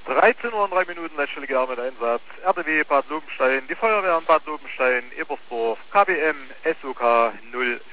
13 Uhr und 3 Minuten, letztstelle Einsatz. RTW Bad Lobenstein, die Feuerwehr in Bad Lobenstein, Ebersdorf, KBM, SOK